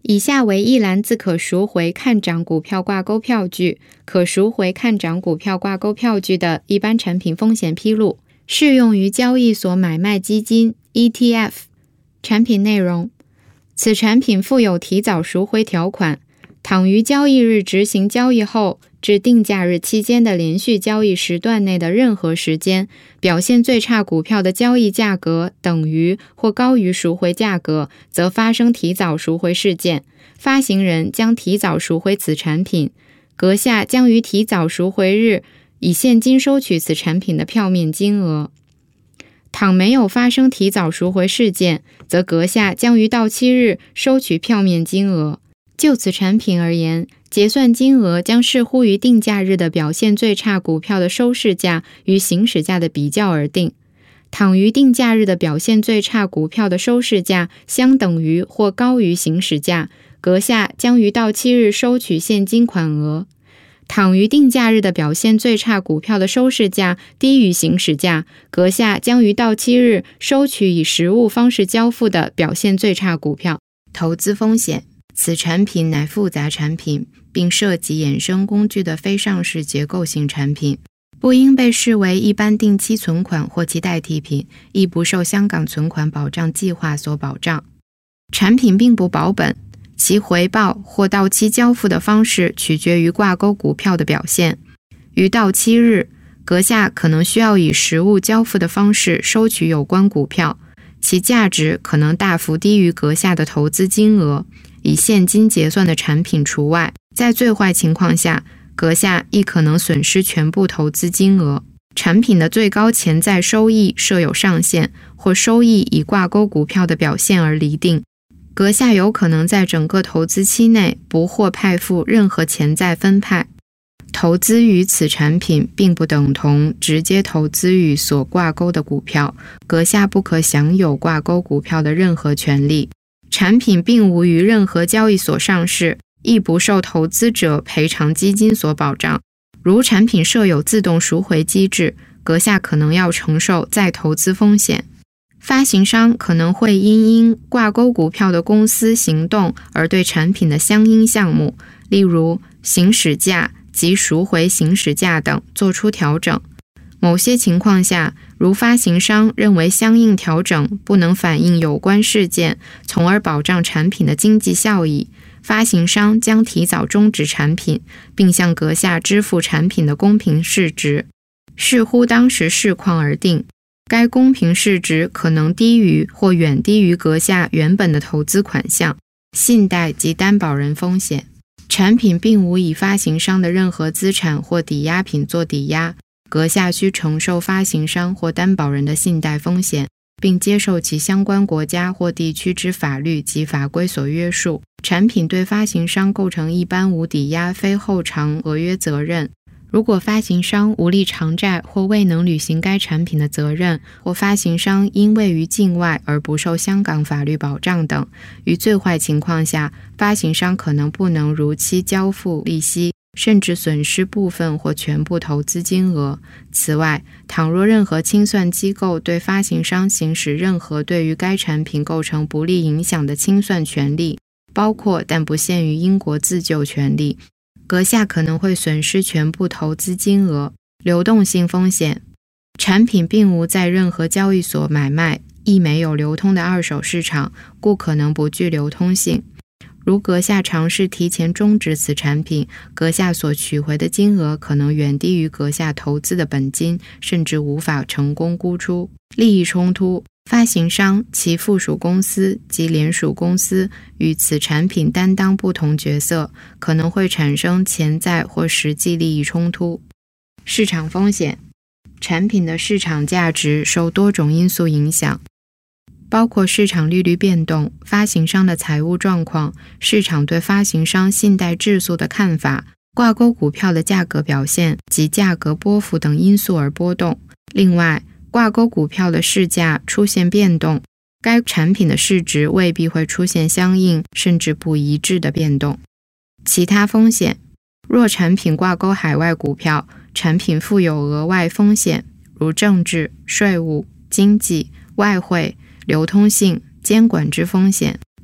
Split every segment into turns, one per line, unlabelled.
以下为一篮子可赎回看涨股票挂钩票据、可赎回看涨股票挂钩票据的一般产品风险披露，适用于交易所买卖基金 ETF。 产品内容：此产品附有提早赎回条款，倘于交易日执行交易后至定价日期间的连续交易时段内的任何时间，表现最差股票的交易价格等于或高于赎回价格，则发生提早赎回事件，发行人将提早赎回此产品，阁下将于提早赎回日以现金收取此产品的票面金额。倘没有发生提早赎回事件，则阁下将于到期日收取票面金额。就此产品而言，结算金额将视乎于定价日的表现最差股票的收市价与行使价的比较而定。倘于定价日的表现最差股票的收市价相等于或高于行使价，阁下将于到期日收取现金款额。倘于定价日的表现最差股票的收市价低于行使价，阁下将于到期日收取以实物方式交付的表现最差股票。投资风险：此产品乃复杂产品，并涉及衍生工具的非上市结构性产品，不应被视为一般定期存款或其代替品，亦不受香港存款保障计划所保障。产品并不保本，其回报或到期交付的方式取决于挂钩股票的表现。于到期日，阁下可能需要以实物交付的方式收取有关股票，其价值可能大幅低于阁下的投资金额，以现金结算的产品除外。在最坏情况下，阁下亦可能损失全部投资金额。产品的最高潜在收益设有上限，或收益以挂钩股票的表现而厘定。阁下有可能在整个投资期内不获派付任何潜在分派。投资于此产品并不等同直接投资于所挂钩的股票，阁下不可享有挂钩股票的任何权利。产品并无于任何交易所上市，亦不受投资者赔偿基金所保障。如产品设有自动赎回机制，阁下可能要承受再投资风险。发行商可能会因挂钩股票的公司行动而对产品的相应项目，例如行使价及赎回行使价等做出调整。某些情况下，如发行商认为相应调整不能反映有关事件，从而保障产品的经济效益，发行商将提早终止产品，并向阁下支付产品的公平市值，视乎当时市况而定。该公平市值可能低于或远低于阁下原本的投资款项。信贷及担保人风险：产品并无以发行商的任何资产或抵押品做抵押，阁下需承受发行商或担保人的信贷风险，并接受其相关国家或地区之法律及法规所约束。产品对发行商构成一般无抵押非后偿合约责任。如果发行商无力偿债或未能履行该产品的责任，或发行商因位于境外而不受香港法律保障等，于最坏情况下，发行商可能不能如期交付利息，甚至损失部分或全部投资金额。此外，倘若任何清算机构对发行商行使任何对于该产品构成不利影响的清算权利，包括但不限于英国自救权利，阁下可能会损失全部投资金额。流动性风险：产品并无在任何交易所买卖，亦没有流通的二手市场，故可能不具流通性。如阁下尝试提前终止此产品，阁下所取回的金额可能远低于阁下投资的本金，甚至无法成功沽出。利益冲突：发行商、其附属公司及联属公司与此产品担当不同角色，可能会产生潜在或实际利益冲突。市场风险：产品的市场价值受多种因素影响，包括市场利率变动、发行商的财务状况、市场对发行商信贷质素的看法、挂钩股票的价格表现及价格波幅等因素而波动。另外，挂钩股票的市价出现变动，该产品的市值未必会出现相应甚至不一致的变动。其他风险：若产品挂钩海外股票，产品附有额外风险，如政治、税务、经济、外汇、流通性、监管之风险，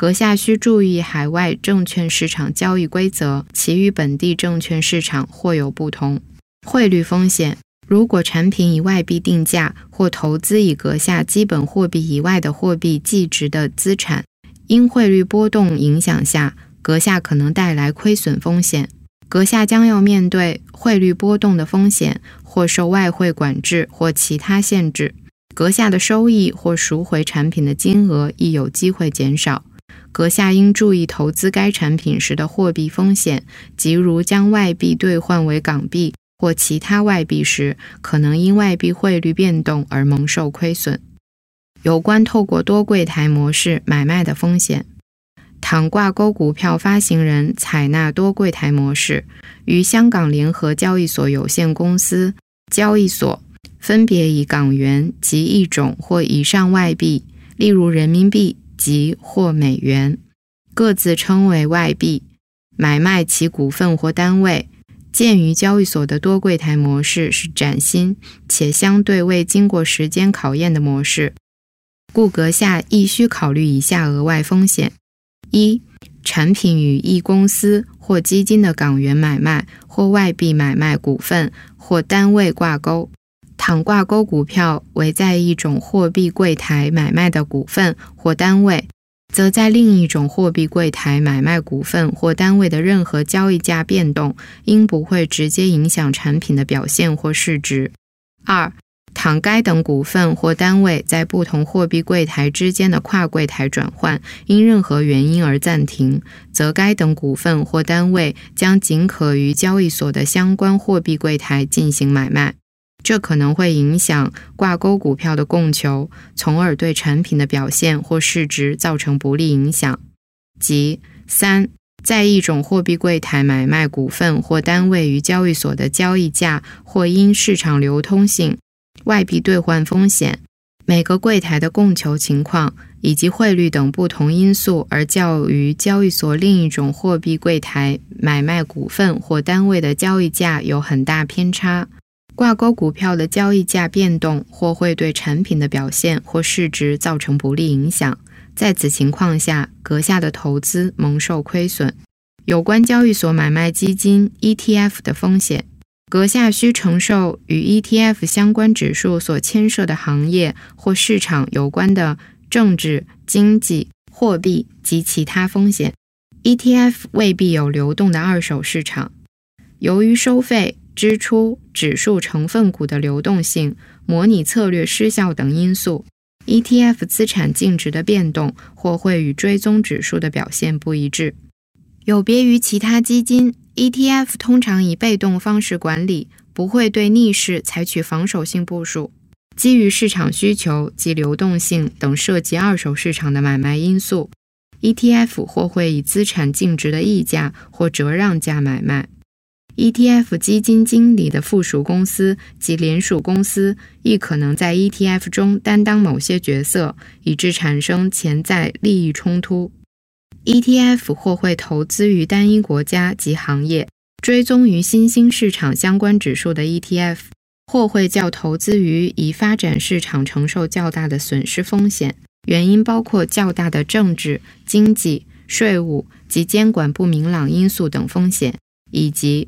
阁下需注意海外证券市场交易规则，其与本地证券市场或有不同。汇率风险，如果产品以外币定价或投资以阁下基本货币以外的货币计值的资产，因汇率波动影响下，阁下可能带来亏损风险。阁下将要面对汇率波动的风险，或受外汇管制或其他限制。阁下的收益或赎回产品的金额亦有机会减少。阁下应注意投资该产品时的货币风险，即如将外币兑换为港币或其他外币时，可能因外币汇率变动而蒙受亏损。有关透过多柜台模式买卖的风险，倘挂钩股票发行人采纳多柜台模式，与香港联合交易所有限公司交易所分别以港元及一种或以上外币，例如人民币及或美元，各自称为外币，买卖其股份或单位。鉴于交易所的多柜台模式是崭新且相对未经过时间考验的模式，故阁下亦需考虑以下额外风险：一、产品与一公司或基金的港元买卖或外币买卖股份或单位挂钩。倘挂钩股票为在一种货币柜台买卖的股份或单位，则在另一种货币柜台买卖股份或单位的任何交易价变动，应不会直接影响产品的表现或市值。二、倘该等股份或单位在不同货币柜台之间的跨柜台转换因任何原因而暂停，则该等股份或单位将仅可于交易所的相关货币柜台进行买卖。这可能会影响挂钩股票的供求，从而对产品的表现或市值造成不利影响。即三、在一种货币柜台买卖股份或单位于交易所的交易价或因市场流通性、外币兑换风险、每个柜台的供求情况以及汇率等不同因素而较于交易所另一种货币柜台买卖股份或单位的交易价有很大偏差。挂钩股票的交易价变动或会对产品的表现或市值造成不利影响，在此情况下，阁下的投资蒙受亏损。有关交易所买卖基金 ETF 的风险，阁下需承受与 ETF 相关指数所牵涉的行业或市场有关的政治、经济、货币及其他风险。ETF 未必有流动的二手市场。由于收费、支出、指数成分股的流动性、模拟策略失效等因素， ETF 资产净值的变动或会与追踪指数的表现不一致。有别于其他基金， ETF 通常以被动方式管理，不会对逆势采取防守性部署。基于市场需求及流动性等涉及二手市场的买卖因素， ETF 或会以资产净值的溢价或折让价买卖。ETF 基金经理的附属公司及联属公司亦可能在 ETF 中担当某些角色，以致产生潜在利益冲突。ETF 或会投资于单一国家及行业，追踪于新兴市场相关指数的 ETF， 或会较投资于已发展市场承受较大的损失风险，原因包括较大的政治、经济、税务及监管不明朗因素等风险，以及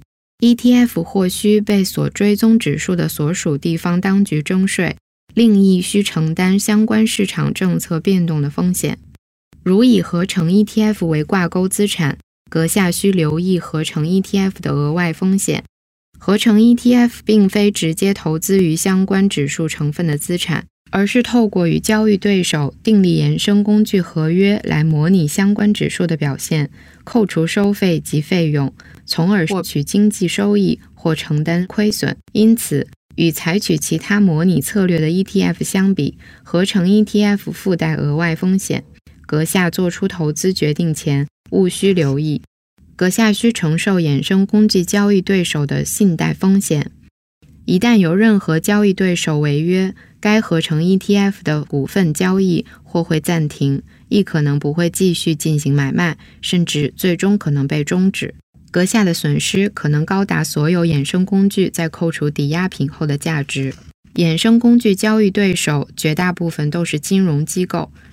ETF 或需被所追踪指数的所属地方当局征税，另亦需承担相关市场政策变动的风险。如以合成 ETF 为挂钩资产，阁下需留意合成 ETF 的额外风险。合成 ETF 并非直接投资于相关指数成分的资产，而是透过与交易对手订立衍生工具合约来模拟相关指数的表现，扣除收费及费用，从而获取经济收益或承担亏损。因此，与采取其他模拟策略的 ETF 相比，合成 ETF 附带额外风险。阁下做出投资决定前，务须留意。阁下需承受衍生工具交易对手的信贷风险。一旦有任何交易对手违约，该合成 ETF 的股份交易或会暂停，亦可能不会继续进行买卖，甚至最终可能被终止。阁下的损失可能高达所有衍生工具在扣除抵押品后的价值。衍生工具交易对手绝大部分都是金融机构，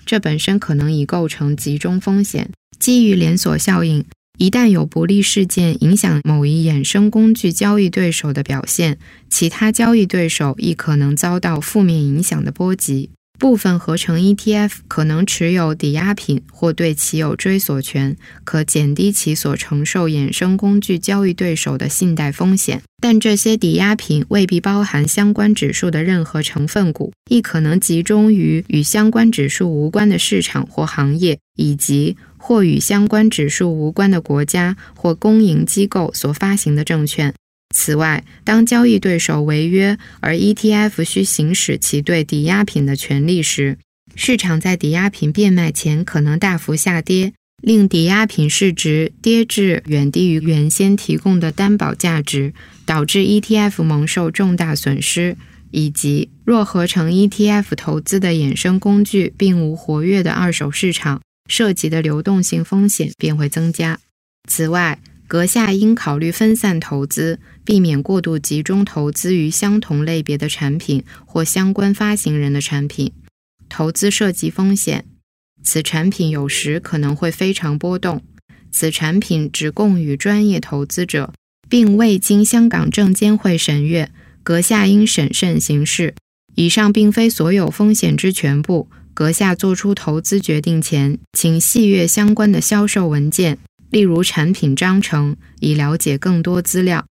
这本身可能已构成集中风险。基于连锁效应，一旦有不利事件影响某一衍生工具交易对手的表现，其他交易对手亦可能遭到负面影响的波及。部分合成 ETF 可能持有抵押品或对其有追索权，可减低其所承受衍生工具交易对手的信贷风险。但这些抵押品未必包含相关指数的任何成分股，亦可能集中于与相关指数无关的市场或行业，以及或与相关指数无关的国家或公营机构所发行的证券。此外，当交易对手违约而 ETF 需行使其对抵押品的权利时，市场在抵押品变卖前可能大幅下跌，令抵押品市值跌至远低于原先提供的担保价值，导致 ETF 蒙受重大损失，以及若合成 ETF 投资的衍生工具并无活跃的二手市场，涉及的流动性风险便会增加。此外，阁下应考虑分散投资，避免过度集中投资于相同类别的产品或相关发行人的产品。投资涉及风险，此产品有时可能会非常波动。此产品只供予专业投资者，并未经香港证监会审阅，阁下应审慎行事。以上并非所有风险之全部，阁下做出投资决定前，请细阅相关的销售文件，例如产品章程，以了解更多资料。